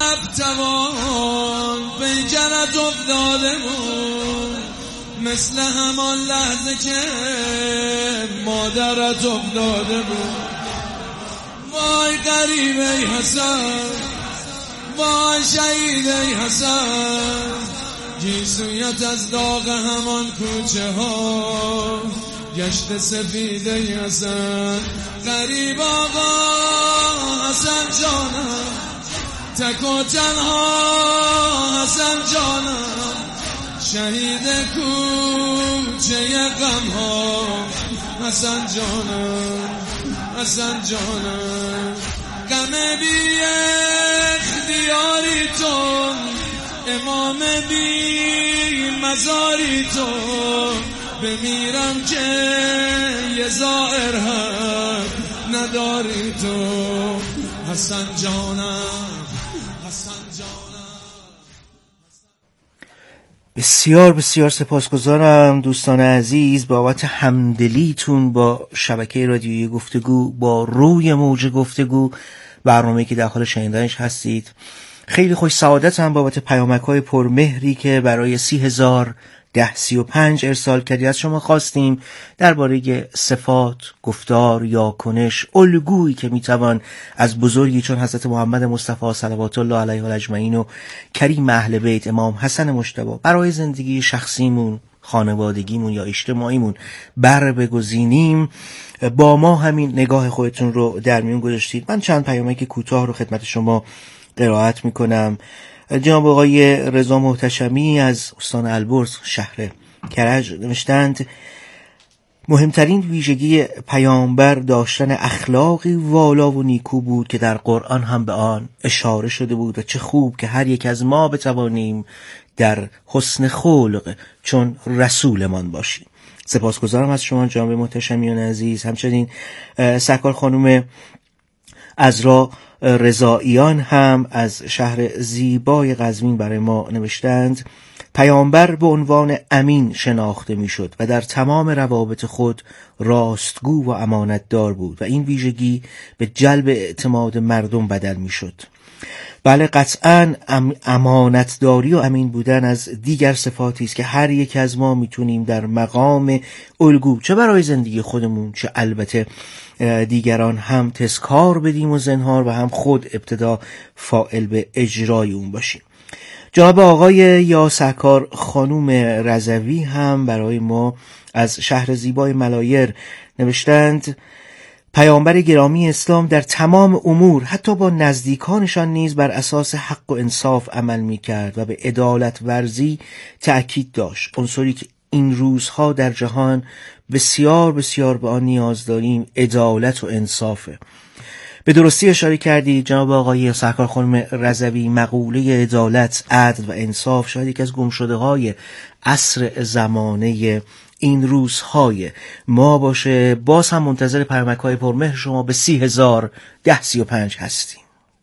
توان پیکرت افتاده بود، مثل همان لحظه که مادرت افتاده بود. وای غریب ای حسن، وای شهید ای حسن، گیسویت از داغ همان کوچه ها گشت سفید ای حسن. غریب آقا حسن جانم، تک و تنها حسن جانم، شهید کوچه غم ها حسن جانم، حسن جانم. غم بی اختیاری تو، امام بی مزاری تو، بمیرم که یه زائر هم نداری تو. حسن جانم، حسن جانم. بسیار بسیار سپاسگزارم دوستان عزیز بابت همدلیتون با شبکه رادیویی گفتگو، با روی موج گفتگو، برنامه‌ای که در حال شنیدنش هستید. خیلی خوش سعادتم بابت پیامک‌های پرمهری که برای 30,1035 ارسال کردید. از شما خواستیم درباره صفات، گفتار، یاکنش، الگویی که میتوان از بزرگی چون حضرت محمد مصطفی صلوات الله علیه و اجمعین و کریم اهل بیت امام حسن مجتبی برای زندگی شخصیمون، خانوادگیمون یا اجتماعیمون بر بگزینیم. با ما همین نگاه خودتون رو در میون گذاشتید. من چند پیامک کوتاه رو خدمت شما قرائت میکنم. جناب آقای رضا محتشمی از استان البرز شهر کرج نوشتند: مهمترین ویژگی پیامبر داشتن اخلاقی والا و نیکو بود که در قرآن هم به آن اشاره شده بود و چه خوب که هر یک از ما بتوانیم در حسن خلق چون رسولمان باشیم. سپاسگزارم از شما جناب محتشمیان عزیز. همچنین سرکار خانم عذرا رضاییان هم از شهر زیبای قزوین برای ما نوشتند: پیامبر به عنوان امین شناخته میشد و در تمام روابط خود راستگو و امانتدار بود و این ویژگی به جلب اعتماد مردم بدل میشد. بله قطعاً امانتداری و امین بودن از دیگر صفاتی است که هر یک از ما میتونیم در مقام الگو چه برای زندگی خودمون چه البته دیگران هم تذکار بدیم و زنهار و هم خود ابتدا فاعل به اجرای اون باشیم. جناب آقای یا سرکار خانوم رضوی هم برای ما از شهر زیبای ملایر نوشتند: پیامبر گرامی اسلام در تمام امور حتی با نزدیکانشان نیز بر اساس حق و انصاف عمل می کرد و به عدالت ورزی تأکید داشت، عنصری که این روزها در جهان بسیار بسیار به آن نیاز داریم، عدالت و انصافه. به درستی اشاره کردید جناب آقای سرکار خانم رضوی، مقوله عدالت، عدل و انصاف شاید یک از گمشده‌های عصر زمانه این روزهای ما باشه. باز هم منتظر پیامک‌های پرمهر شما به 30,1035 هستیم.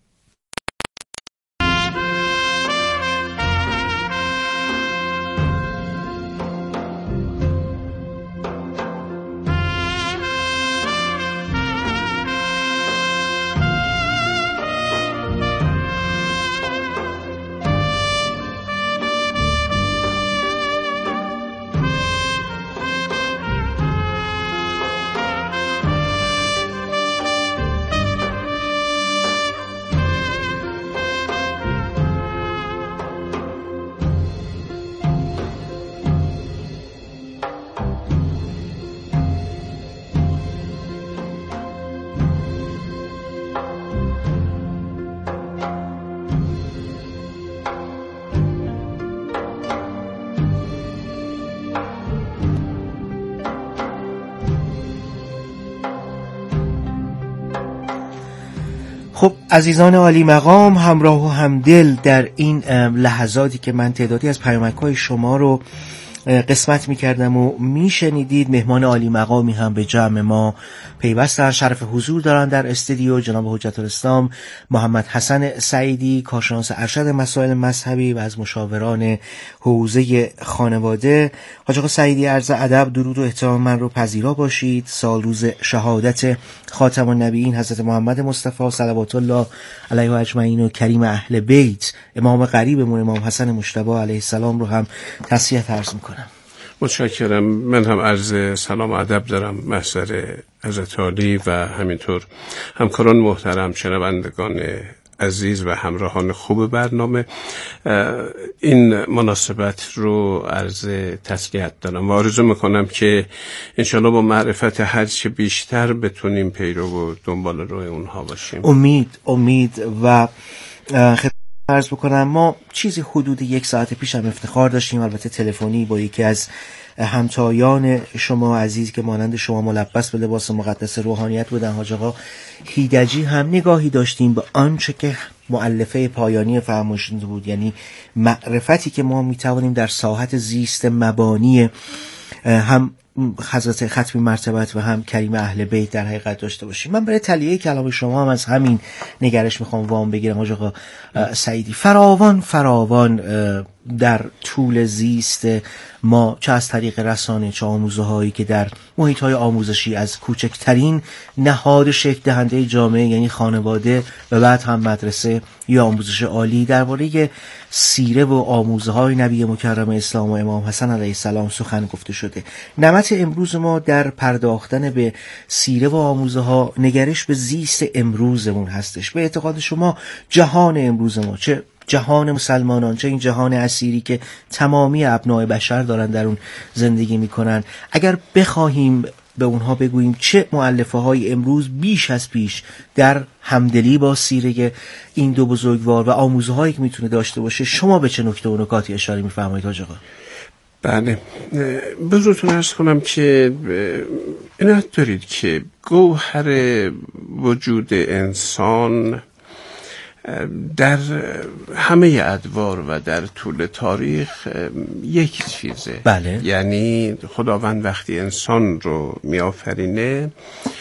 خب عزیزان عالی مقام، همراه و همدل در این لحظاتی که من تعدادی از پیامک‌های شما رو قسمت می‌کردم و میشنیدید، مهمان عالی مقامی هم به جمع ما پیوستن. شرف حضور دارن در استودیو جناب حجت الاسلام محمد حسن سعیدی، کارشناس ارشد مسائل مذهبی و از مشاوران حوزه خانواده. حاج آقا سعیدی، عرض ادب، درود و احترام من رو پذیرا باشید. سال روز شهادت خاتم النبیین حضرت محمد مصطفی صلوات الله علیه و اجمعین و کریم اهل بیت امام غریبمون امام حسن مجتبی علیه السلام رو هم تسلیت عرض میکنم. متشکرم. من هم عرض سلام و ادب دارم محضر حضرت عالی و همینطور همکاران محترم، شنوندگان عزیز و همراهان خوب برنامه. این مناسبت رو عرض تسلیت دارم و آرزو میکنم که انشالله با معرفت هرچه بیشتر بتونیم پیرو و دنبال روی اونها باشیم. امید و عرض بکنم ما چیزی حدود 1 ساعت پیش هم افتخار داشتیم، البته تلفنی، با یکی از همتایان شما عزیز که مانند شما ملبس به لباس مقدس روحانیت بودن، حاج آقا هیدجی، هم نگاهی داشتیم به آنچه که مؤلفه پایانی فرمایشتون بود، یعنی معرفتی که ما میتوانیم در ساحت زیست مبانی هم حضرت ختمی مرتبت و هم کریم اهل بیت در حقیقت داشته باشیم. من برای تلیه کلام شما هم از همین نگرش میخوام وام بگیرم حاج آقا سعیدی. فراوان در طول زیست ما، چه از طریق رسانه، چه آموزه هایی که در محیط های آموزشی از کوچکترین نهاد شکل دهنده جامعه یعنی خانواده و بعد هم مدرسه یا آموزش عالی درباره سیره و آموزه های نبی مکرم اسلام و امام حسن علیه السلام سخن گفته شده. نمط امروز ما در پرداختن به سیره و آموزه ها نگرش به زیست امروزمون هستش. به اعتقاد شما جهان امروز ما، چه جهان مسلمانان چه این جهان اسیری که تمامی ابناء بشر دارن در اون زندگی میکنن، اگر بخواهیم به اونها بگوییم چه مؤلفه های امروز بیش از پیش در همدلی با سیره این دو بزرگوار و آموزه هایی که میتونه داشته باشه، شما به چه نکته و نکاتی اشاره میفرمایید حاج آقا؟ بله، بزرگتون عرض کنم که عنایت دارید که گوهر وجود انسان در همه ادوار و در طول تاریخ یک چیزه. بله. یعنی خداوند وقتی انسان رو میآفرینه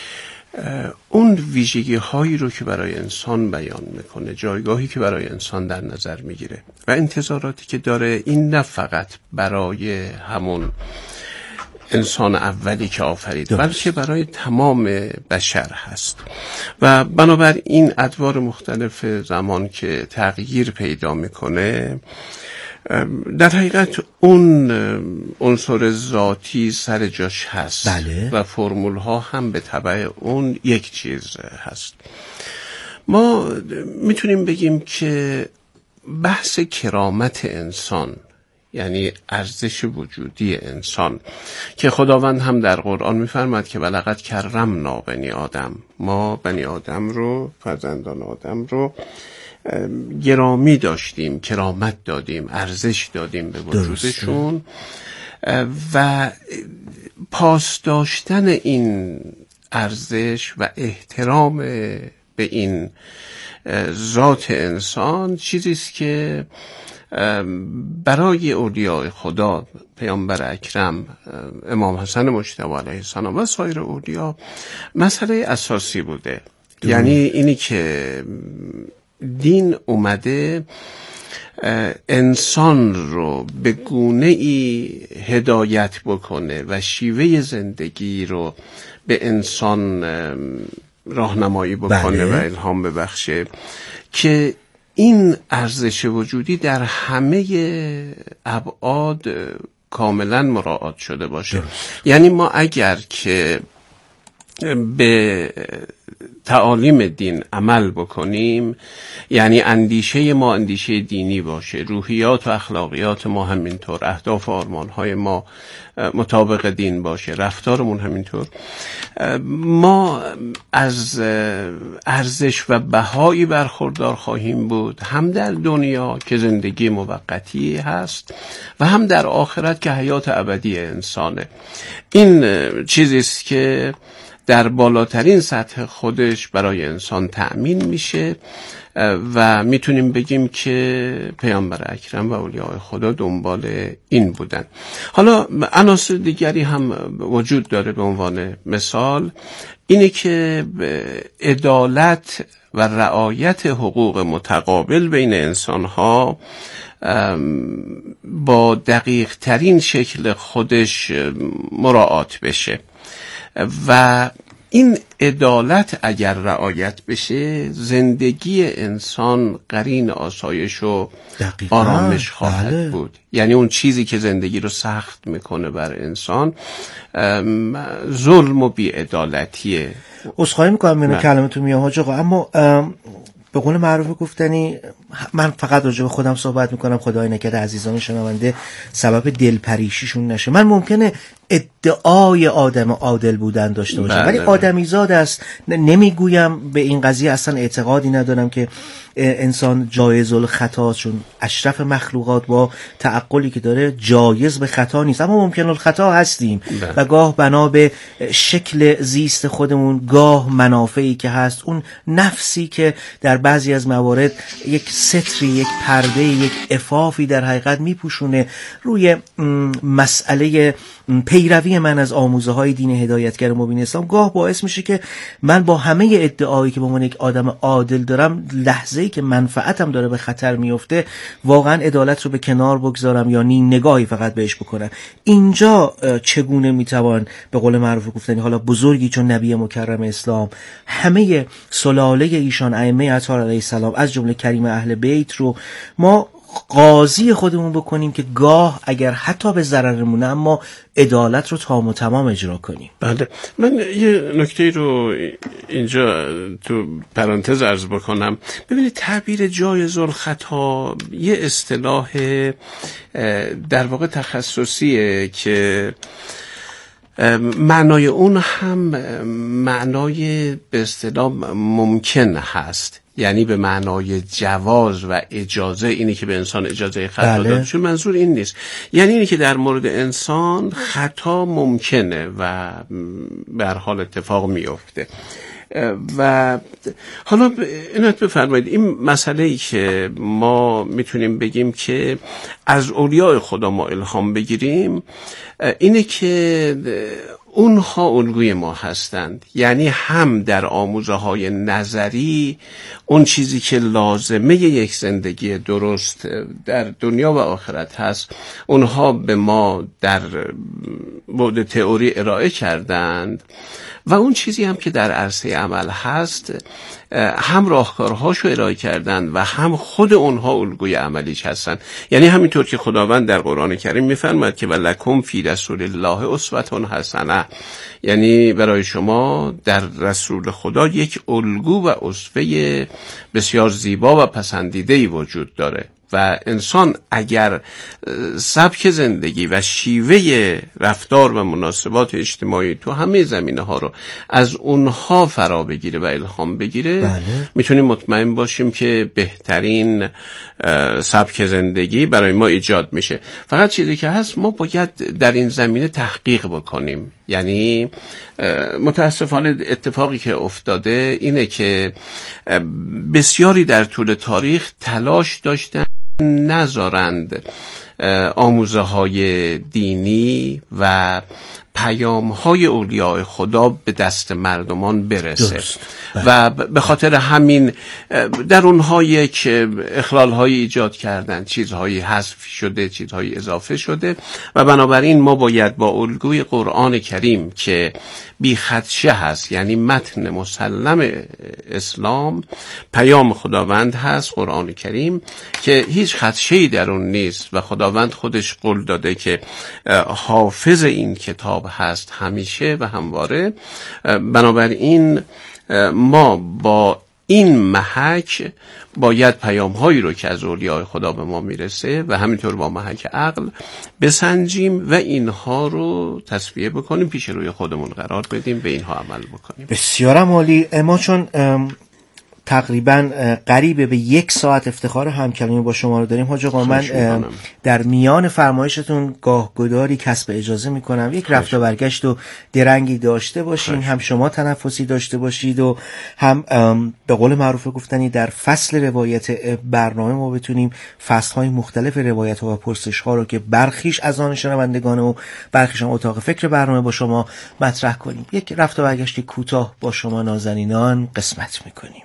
اون ویژگی هایی رو که برای انسان بیان میکنه، جایگاهی که برای انسان در نظر میگیره و انتظاراتی که داره، این نه فقط برای همون انسان اولی که آفرید بلکه برای تمام بشر هست. و بنابر این ادوار مختلف زمان که تغییر پیدا میکنه، در حقیقت اون عنصر ذاتی سر جاش هست. بله. و فرمول ها هم به تبع اون یک چیز هست. ما میتونیم بگیم که بحث کرامت انسان، یعنی ارزش وجودی انسان، که خداوند هم در قرآن میفرماد که ولقد کرمنا بنی آدم، ما بنی آدم رو، فرزندان آدم رو گرامی داشتیم، کرامت دادیم، ارزش دادیم به وجودشون. و پاس داشتن این ارزش و احترام به این ذات انسان چیزی است که برای اولیاء خدا، پیامبر اکرم امام حسن مجتبی علیه السلام و سایر اولیاء مسئله اساسی بوده. یعنی اینی که دین اومده انسان رو به گونه‌ای هدایت بکنه و شیوه زندگی رو به انسان راهنمایی بکنه. بله. و الهام ببخشه که این ارزش وجودی در همه ابعاد کاملا مراعات شده باشه. یعنی ما اگر که به تعالیم دین عمل بکنیم، یعنی اندیشه ما اندیشه دینی باشه، روحیات و اخلاقیات ما همینطور، اهداف و آرمان‌های ما مطابق دین باشه، رفتارمون همینطور، ما از ارزش و بهایی برخوردار خواهیم بود، هم در دنیا که زندگی موقتی هست و هم در آخرت که حیات ابدی انسانه. این چیزی است که در بالاترین سطح خودش برای انسان تأمین میشه و میتونیم بگیم که پیامبر اکرم و اولیاء خدا دنبال این بودن. حالا عناصر دیگری هم وجود داره. به عنوان مثال اینه که عدالت و رعایت حقوق متقابل بین انسان‌ها با دقیق ترین شکل خودش مراعات بشه و این عدالت اگر رعایت بشه زندگی انسان قرین آسایش و آرامش خواهد بود. یعنی اون چیزی که زندگی رو سخت میکنه بر انسان ظلم و بی‌عدالتیه. عذرخواهی میکنم من کلمتون میام حاج آقا، اما به قول معروف گفتنی من فقط راجع به خودم صحبت میکنم، خدای نکرده عزیزان شنونده سبب دلپریشیشون نشه. من ممکنه ادعای آدم عادل بودن داشته باشم ولی آدمیزاد است. نمیگویم به این قضیه اصلا اعتقادی ندارم که انسان جایز الخطا، چون اشرف مخلوقات با تعقلی که داره جایز به خطا نیست، اما ممکن الخطا هستیم و گاه بنا به شکل زیست خودمون، گاه منافعی که هست، اون نفسی که در بعضی از موارد یک ستری، یک پرده، یک عفافی در حقیقت میپوشونه روی مسئله پیروی من از آموزه های دین هدایتگر مبین اسلام، گاه باعث میشه که من با همه ادعایی که به عنوان یک آدم عادل دارم، لحظه‌ای که منفعتم داره به خطر میفته واقعا عدالت رو به کنار بگذارم یا نیم نگاهی فقط بهش بکنم. اینجا چگونه میتوان به قول معروف گفتنی حالا بزرگی چون نبی مکرم اسلام، همه سلاله ایشان ائمه اطهار علیه السلام از جمله کریم اهل بیت رو ما قاضی خودمون بکنیم که گاه اگر حتی به ضررمونه اما عدالت رو تام و تمام اجرا کنیم؟ بله، من یه نکته رو اینجا تو پرانتز عرض بکنم. ببینید تعبیر جایز الخطا یه اصطلاح در واقع تخصصیه که معنای اون هم معنای به اصطلاح ممکن هست، یعنی به معنای جواز و اجازه، اینی که به انسان اجازه خطا داد. چون منظور این نیست، یعنی اینی که در مورد انسان خطا ممکنه و به هر حال اتفاق میفته. و حالا اینات بفرمایید، این مسئله‌ای که ما میتونیم بگیم که از اولیاء خدا ما الهام بگیریم اینه که اونها الگوی ما هستند. یعنی هم در آموزه های نظری اون چیزی که لازمه یک زندگی درست در دنیا و آخرت هست اونها به ما در بعد تئوری ارائه کردند و اون چیزی هم که در عرصه عمل هست هم راهکارهاشو ارائه کردن و هم خود اونها الگوی عملیش هستن. یعنی همینطور که خداوند در قرآن کریم میفرماید که ولکم فی رسول الله اسوة حسنه، یعنی برای شما در رسول خدا یک الگو و اسوه بسیار زیبا و پسندیده‌ای وجود داره و انسان اگر سبک زندگی و شیوه رفتار و مناسبات اجتماعی تو همه زمینه ها رو از اونها فرا بگیره و الهام بگیره، میتونیم مطمئن باشیم که بهترین سبک زندگی برای ما ایجاد میشه. فقط چیزی که هست ما باید در این زمینه تحقیق بکنیم. یعنی متاسفانه اتفاقی که افتاده اینه که بسیاری در طول تاریخ تلاش داشتن نذارند آموزه های دینی و پیام های اولیاء خدا به دست مردمان برسه و به خاطر همین در اونها یک اخلال های ایجاد کردن، چیزهایی حذف شده، چیزهایی اضافه شده و بنابراین ما باید با الگوی قرآن کریم که بی خدشه هست، یعنی متن مسلم اسلام، پیام خداوند هست قرآن کریم که هیچ خدشه‌ای در اون نیست و خداوند خودش قول داده که حافظ این کتاب هست همیشه و همواره. بنابراین ما با این محک باید پیام هایی رو که از اولیاء خدا به ما میرسه و همینطور با محک عقل بسنجیم و اینها رو تصفیه بکنیم، پیش روی خودمون قرار بدیم، به اینها عمل بکنیم. بسیارم عالی. ما چون تقریبا قریب به 1 ساعت افتخار همکلامی با شما رو داریم. حاج آقا، من در میان فرمایشتون گاهگداری کسب اجازه میکنم یک رفت و برگشت و درنگی داشته باشین، هم شما تنفسی داشته باشید و هم به قول معروف گفتنی در فصل روایت برنامه ما بتونیم فصلهای مختلف روایت ها و پرسش ها رو که برخیش از آن شنوندگان و برخیش هم اتاق فکر برنامه با شما مطرح کنیم. یک رفت و برگشت کوتاه با شما نازنینان قسمت میکنیم.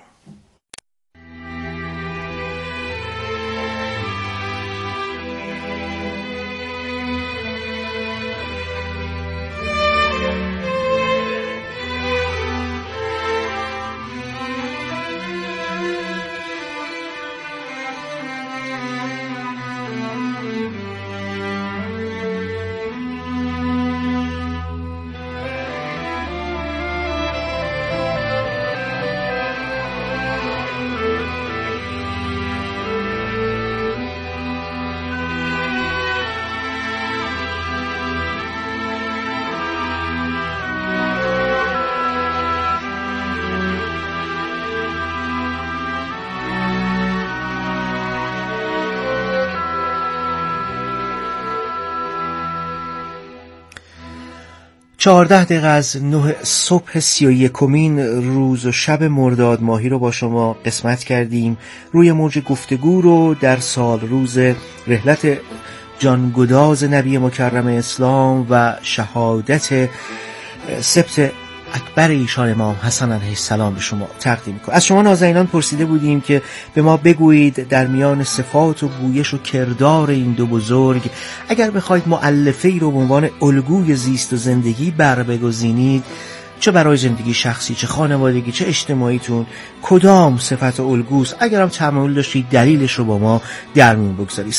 14 دقیقه از 9 صبح 31مین روز و شب مرداد ماهی رو با شما قسمت کردیم. روی موج گفتگو رو در سال روز رحلت جانگداز نبی مکرم اسلام و شهادت سبت اکبر ایشان امام حسن علیه السلام به شما تقدیم کنم. از شما نازنینان پرسیده بودیم که به ما بگویید در میان صفات و گویش و کردار این دو بزرگ اگر بخواید مؤلفه‌ای رو به عنوان الگوی زیست و زندگی بگزینید، چه برای زندگی شخصی، چه خانوادگی، چه اجتماعیتون، کدام صفت و الگوست؟ اگرم تمایل داشتید دلیلش رو با ما در میون بگذارید.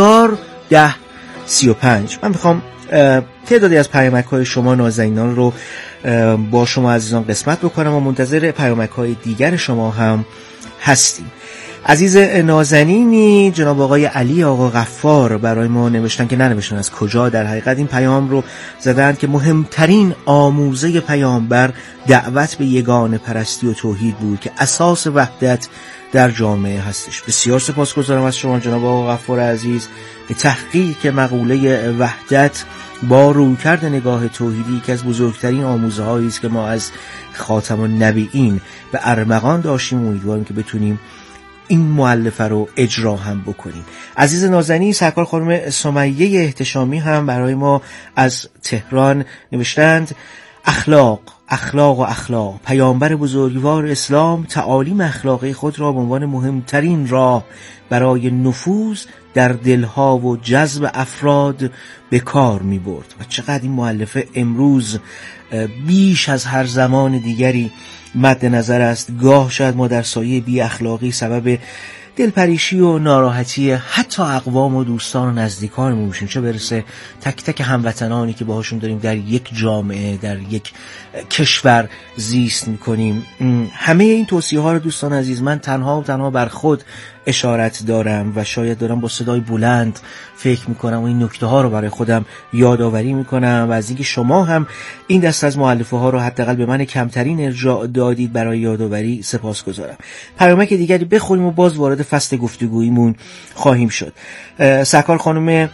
30,010,35. من میخوام تعدادی از پیامک‌های شما نازنینان رو با شما عزیزان قسمت بکنم و منتظر پیامک‌های دیگر شما هم هستیم. عزیز نازنینی جناب آقای علی آقا غفار برای ما نوشتن که ننوشتن از کجا، در حقیقت این پیام رو زدن که مهمترین آموزه پیامبر دعوت به یگانه پرستی و توحید بود که اساس وحدت در جامعه هستش. بسیار سپاسگزارم از شما جناب آقا غفار عزیز به تحقیق مقوله وحدت با رویکرد نگاه توحیدی که از بزرگترین آموزه هایی است که ما از خاتم النبیین به ارمغان داشتیم. امیدواریم که بتونیم این مؤلفه رو اجرا هم بکنیم. عزیز نازنین سرکار خانم سمیه احتشامی هم برای ما از تهران نوشتند اخلاق پیامبر بزرگوار اسلام تعالیم اخلاقی خود را به عنوان مهمترین راه برای نفوذ در دلها و جذب افراد به کار می برد و چقدر این مؤلفه امروز بیش از هر زمان دیگری مد نظر است. گاه شاید ما در سایه بی اخلاقی سبب دلپریشی و ناراحتی حتی اقوام و دوستان و نزدیکانمون میشیم، چه برسه تک تک هموطنانی که باهاشون داریم در یک جامعه در یک کشور زیست میکنیم. همه این توصیه ها رو دوستان عزیز من تنها بر خود اشارت دارم و شاید دارم با صدای بلند فکر میکنم و این نکته ها رو برای خودم یادآوری میکنم و از اینکه شما هم این دست از مؤلفه ها رو حداقل به من کمترین ارجاع دادید برای یادآوری سپاسگزارم. پیامک دیگری بخوریم و باز وارد فصل گفتگوییمون خواهیم شد. سرکار خانم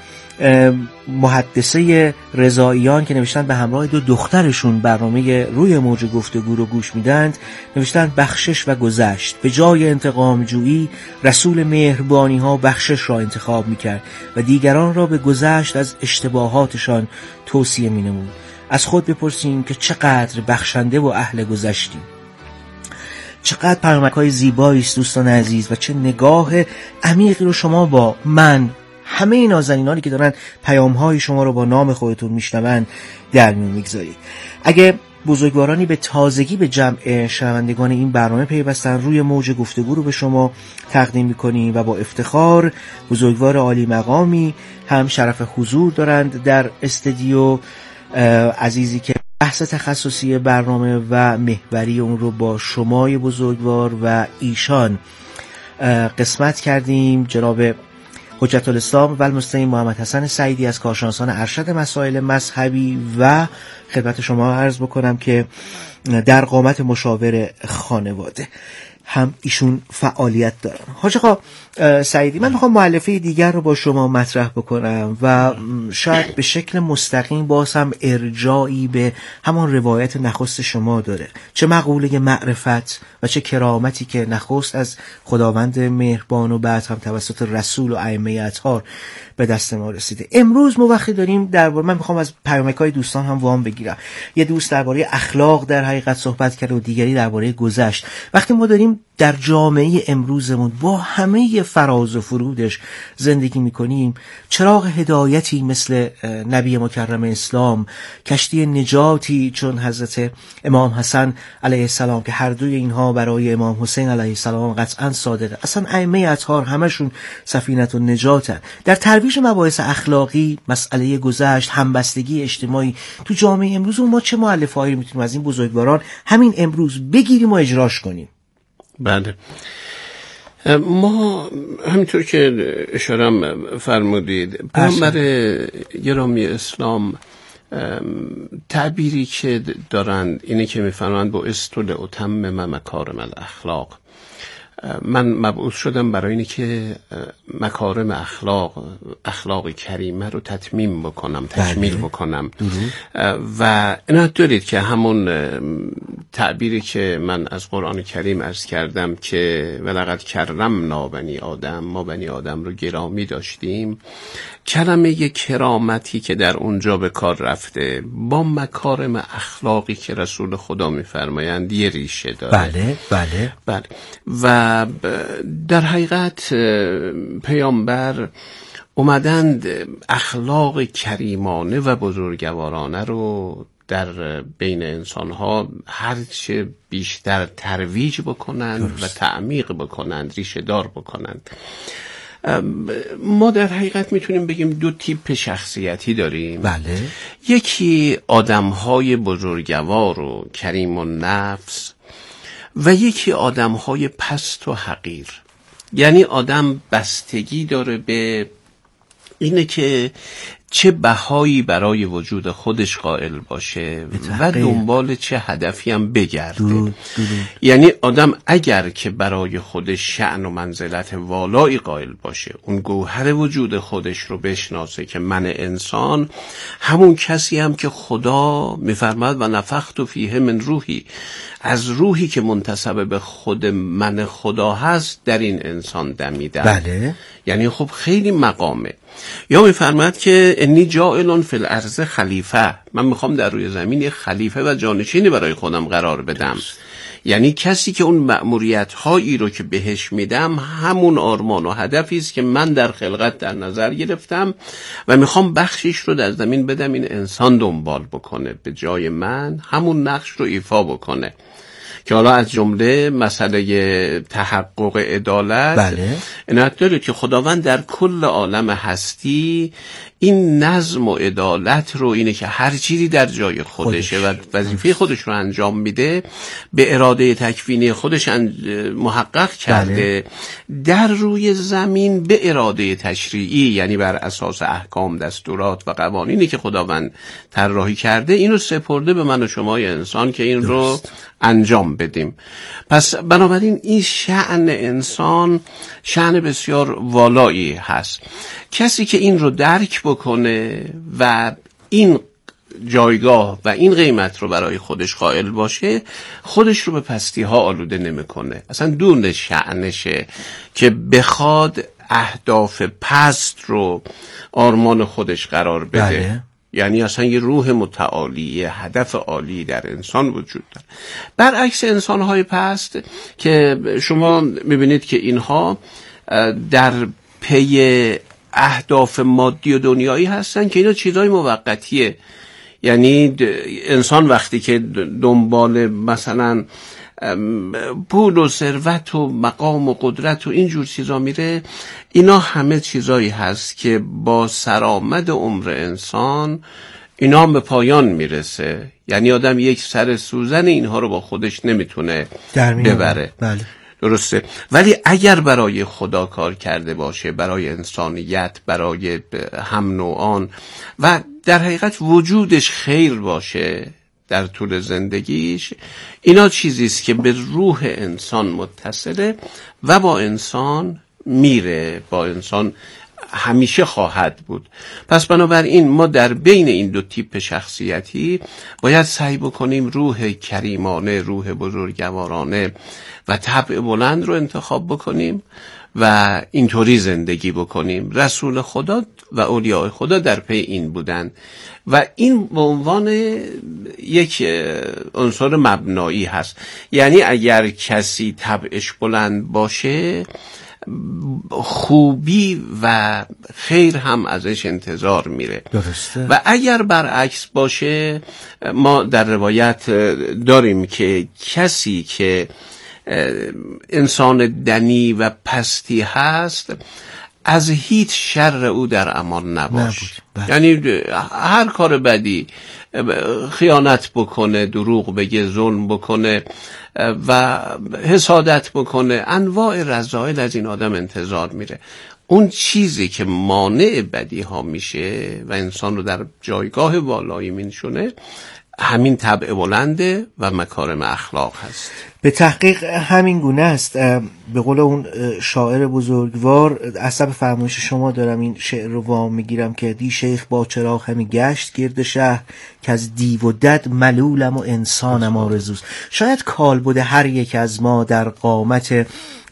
محدثه رضاییان که نوشتن به همراه 2 دخترشون برنامه روی موج گفتگو رو گوش میدند، نوشتن بخشش و گذشت. به جای انتقام جویی رسول مهربانی ها بخشش را انتخاب میکرد و دیگران را به گذشت از اشتباهاتشان توصیه مینمود. از خود بپرسیم که چقدر بخشنده و اهل گذشتیم. چقدر پیامک‌های زیبایی است دوستان عزیز و چه نگاه عمیقی رو شما با من همه نازنینانی که دارن پیام‌های شما رو با نام خودتون میشنون در میون میگذارید. اگه بزرگوارانی به تازگی به جمع شنوندگان این برنامه پیوستن، روی موج گفتگو رو به شما تقدیم میکنیم و با افتخار بزرگوار عالی مقامی هم شرف حضور دارند در استودیو. عزیزی که بحث تخصصی برنامه و محوری اون رو با شمای بزرگوار و ایشان قسمت کردیم، جناب حجت الاسلام و المستقیم محمد حسن سعیدی از کارشناسان ارشد مسائل مذهبی و خدمت شما عرض بکنم که در قامت مشاور خانواده. هم ایشون فعالیت دارن. حاج آقا سعیدی، من میخوام مؤلفه دیگر رو با شما مطرح بکنم و شاید به شکل مستقیم باز هم ارجاعی به همان روایت نخست شما داره، چه مقوله معرفت و چه کرامتی که نخست از خداوند مهربان و بعد هم توسط رسول و ائمه اطهار به دست ما رسیده. امروز ما وقتی داریم درباره، من میخوام از پیامک‌های دوستان هم وام بگیرم، یه دوست درباره اخلاق در حقیقت صحبت کرده و دیگری درباره گذشت. وقتی ما داریم در جامعه امروزمون با همه فراز و فرودش زندگی میکنیم، چراغ هدایتی مثل نبی مکرم اسلام، کشتی نجاتی چون حضرت امام حسن علیه السلام که هر دوی اینها برای امام حسین علیه السلام قطعا صادقه، اصلا ائمه اطهار همشون سفینه النجاتن. در ترویج مباحث اخلاقی، مسئله گذشت، همبستگی اجتماعی تو جامعه امروز ما چه مؤلفه‌ای میتونیم از این بزرگواران همین امروز بگیریم و اجراش کنیم؟ بله، ما همینطور که اشاره فرمودید، پیامبر گرامی اسلام تعبیری که دارند اینه که میفرمایند بعثت لأتمم مکارم الاخلاق، من مبعوث شدم برای اینه که مکارم اخلاق کریمه رو تتمیم بکنم، تکمیل بکنم. و اینا دارید که همون تعبیری که من از قرآن کریم عرض کردم که ولقد کرمنا بنی آدم، ما بنی آدم رو گرامی داشتیم، کلمه کرامتی که در اونجا به کار رفته با مکارم اخلاقی که رسول خدا میفرمایند یه ریشه داره. بله. و در حقیقت پیامبر اومدند اخلاق کریمانه و بزرگوارانه رو در بین انسانها هرچه بیشتر ترویج بکنند و تعمیق بکنند، ریشه دار بکنند. ما در حقیقت میتونیم بگیم دو تیپ شخصیتی داریم. بله. یکی آدمهای بزرگوار و کریم النفس و یکی آدمهای پست و حقیر. یعنی آدم بستگی داره به اینه که چه بهایی برای وجود خودش قائل باشه و دنبال چه هدفی هم بگرده. یعنی آدم اگر که برای خودش شأن و منزلت والایی قائل باشه، اون گوهر وجود خودش رو بشناسه که من انسان همون کسی هم که خدا میفرماد و نفخت فیه من روحی، از روحی که منتسب به خود من خدا هست در این انسان دمیدم. بله. یعنی خب خیلی مقامه. یا میفرماد که انی جاعل فی الارض خلیفه، من میخوام در روی زمین یک خلیفه و جانشینی برای خودم قرار بدم. یعنی کسی که اون مأموریت هایی رو که بهش میدم همون آرمان و هدفی است که من در خلقت در نظر گرفتم و میخوام بخشیش رو در زمین بدم این انسان دنبال بکنه، به جای من همون نقش رو ایفا بکنه. که حالا از جمله مسئله تحقق عدالت. بله. اینات داره که خداوند در کل عالم هستی این نظم و عدالت رو، اینه که هر چیزی در جای خودشه و وظیفه خودش رو انجام میده، به اراده تکوینی خودش محقق کرده. بله. در روی زمین به اراده تشریعی، یعنی بر اساس احکام، دستورات و قوانینی که خداوند طراحی کرده، اینو سپرده به من و شمای انسان که این رو انجام بدیم. پس بنابراین این شأن انسان شأن بسیار والایی هست. کسی که این رو درک بکنه و این جایگاه و این قیمت رو برای خودش قائل باشه، خودش رو به پستی ها آلوده نمیکنه. اصلا دون شأنشه که بخواد اهداف پست رو آرمان خودش قرار بده. بله. یعنی اصلا یه روح متعالی، یه هدف عالی در انسان وجود داره. برعکس انسان‌های پست که شما میبینید که اینها در پی اهداف مادی و دنیایی هستن که اینا چیزای موقتیه. یعنی انسان وقتی که دنبال مثلا پول و ثروت و مقام و قدرت و اینجور چیزا میره، اینا همه چیزایی هست که با سرآمد عمر انسان اینا هم به پایان میرسه. یعنی آدم یک سر سوزن اینها رو با خودش نمیتونه ببره. بله. درسته. ولی اگر برای خدا کار کرده باشه، برای انسانیت، برای هم نوعان و در حقیقت وجودش خیر باشه، در طول زندگیش، اینا چیزی است که به روح انسان متصله و با انسان میره، با انسان همیشه خواهد بود. پس بنابراین ما در بین این دو تیپ شخصیتی باید سعی بکنیم روح کریمانه، روح بزرگوارانه و طبع بلند رو انتخاب بکنیم و اینطوری زندگی بکنیم. رسول خدا و اولیاء خدا در پی این بودن و این به عنوان یک عنصر مبنایی هست. یعنی اگر کسی طبعش بلند باشه، خوبی و خیر هم ازش انتظار میره. درسته. و اگر برعکس باشه، ما در روایت داریم که کسی که انسان دنی و پستی هست، از هیچ شر او در امان نباش. یعنی هر کار بدی، خیانت بکنه، دروغ بگه، ظلم بکنه و حسادت بکنه، انواع رذائل از این آدم انتظار میره. اون چیزی که مانع بدی ها میشه و انسان رو در جایگاه والایی می‌نشونه، همین طبع بلنده و مکارم اخلاق هست. به تحقیق همین گونه است. به قول اون شاعر بزرگوار، عصب فرمایش شما دارم این شعر رو وام میگیرم که دی شیخ با چراغ همی گشت گرد شهر، که از دیو و دد ملولم و انسانم آرزوست. شاید کالبد هر یک از ما در قامت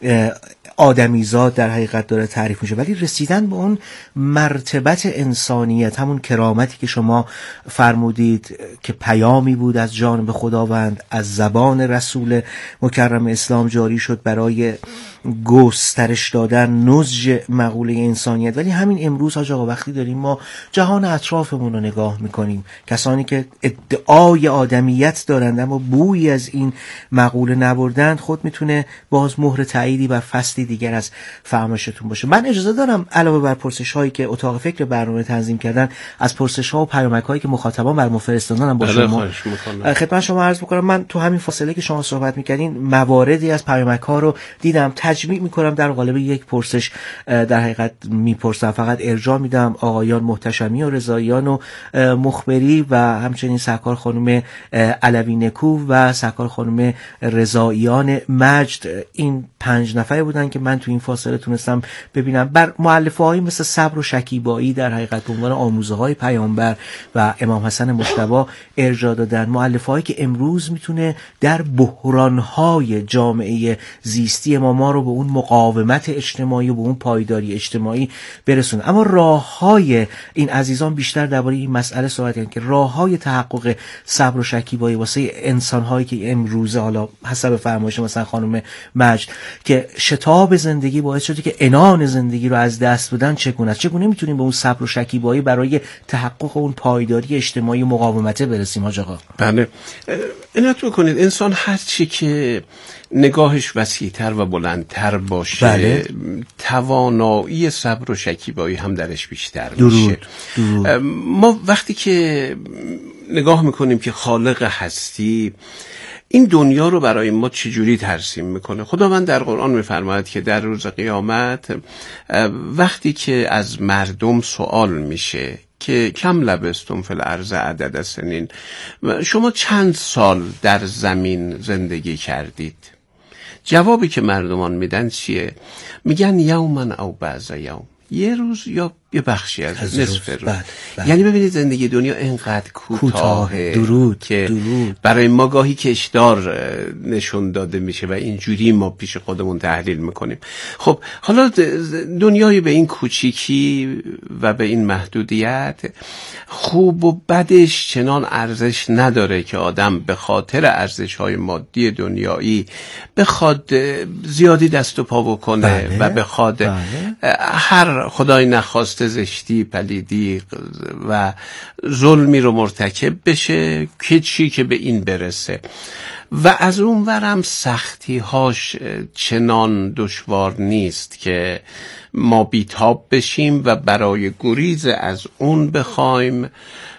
آدمیزاد در حقیقت داره تعریف میشه، ولی رسیدن به اون مرتبت انسانیت، همون کرامتی که شما فرمودید که پیامی بود از جانب خداوند، از زبان رسول مکرم اسلام جاری شد برای گسترش دادن نضج مقوله انسانیت. ولی همین امروز حاج آقا وقتی داریم ما جهان اطرافمون رو نگاه میکنیم، کسانی که ادعای آدمیت دارند اما بویی از این مقوله نبردند، خود میتونه باز مهر تأییدی بر فصلی دیگر از فرمایشتون باشه. من اجازه دارم علاوه بر پرسش هایی که اتاق فکر برنامه تنظیم کردن، از پرسش ها و پیامک هایی که مخاطبان بر ما فرستادن هم با شما خدمت شما عرض بکنم. من تو همین فاصله که شما صحبت میکردین مواردی از پیامک ها رو دیدم، تجمیع میکنم در قالب یک پرسش در حقیقت میپرسم. فقط ارجاع میدم آقایان محتشمی و رضاییان و مخبری و همچنین سرکار خانم علوی نکو و سرکار خانم رضاییان مجد، این 5 نفر بودن که من تو این فاصله تونستم ببینم. بر مؤلفه هایی مثل صبر و شکیبایی در حقیقت به عنوان آموزه های پیامبر و امام حسن مجتبی ارجاع دادن، مؤلفه هایی که امروز میتونه در بحران های جامعه زیستی ما رو به اون مقاومت اجتماعی و به اون پایداری اجتماعی برسونه. اما راه های این عزیزان بیشتر درباره این مسئله صحبت کردن که راه های تحقق صبر و شکیبایی واسه انسان هایی که امروزه حالا حسب فرمایش مثلا خانم مجد که شتاب زندگی باعث شده که عنان زندگی رو از دست بدن، چگونه میتونیم به اون صبر و شکیبایی برای تحقق اون پایداری اجتماعی مقاومته برسیم حاج آقا؟ بله، عنایت بکنید انسان هر چی که نگاهش وسیع‌تر و بلندتر باشه، بله، توانایی صبر و شکیبایی هم درش بیشتر میشه. ما وقتی که نگاه میکنیم که خالق هستی این دنیا رو برای ما چجوری ترسیم میکنه، خداوند در قرآن میفرماید که در روز قیامت وقتی که از مردم سوال میشه که کم لبستم فی الارض عدد سنین، شما چند سال در زمین زندگی کردید، جوابی که مردمان میدن چیه؟ میگن یومن او بعض یوم، یه روز یا یه بخشی از نصف روز. یعنی ببینید زندگی دنیا اینقدر کوتاهه که برای ما گاهی کشدار نشون داده میشه و اینجوری ما پیش خودمون تحلیل میکنیم. خب حالا دنیای به این کوچیکی و به این محدودیت خوب و بدش چنان ارزش نداره که آدم به خاطر ارزش‌های مادی دنیایی بخواد زیادی دست و پا بکنه و بخواد هر خدای نخواست زشتی، پلیدی و ظلمی رو مرتکب بشه که چی که به این برسه. و از اون ورم سختی هاش چنان دشوار نیست که ما بیتاب بشیم و برای گریز از اون بخوایم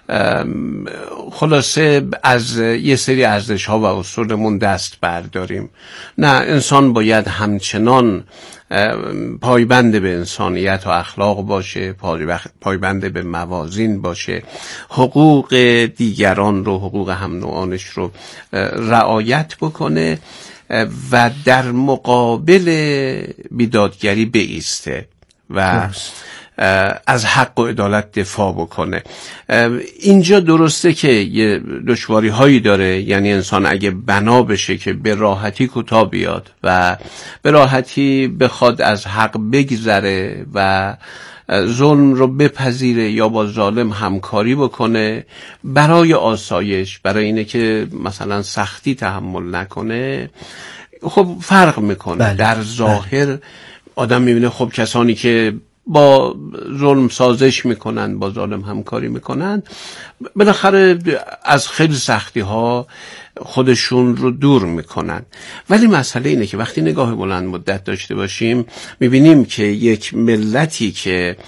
خلاصه از یه سری ارزش ها و اصولمون دست برداریم. نه، انسان باید همچنان پایبند به انسانیت و اخلاق باشه، پایبند به موازین باشه، حقوق دیگران رو، حقوق هم نوعانش رو رعایت بکنه و در مقابل بیدادگری بایسته و از حق و عدالت دفاع بکنه. اینجا درسته که یه دشواری هایی داره، یعنی انسان اگه بنا بشه که به راحتی کوتاه بیاد و به راحتی بخواد از حق بگذره و ظلم رو بپذیره یا با ظالم همکاری بکنه برای آسایش، برای اینه که مثلا سختی تحمل نکنه، خب فرق میکنه. در ظاهر آدم میبینه خب کسانی که با ظلم سازش میکنن، با ظالم همکاری میکنن، بالاخره از خیلی سختی ها خودشون رو دور میکنن. ولی مسئله اینه که وقتی نگاه بلند مدت داشته باشیم میبینیم که یک ملتی که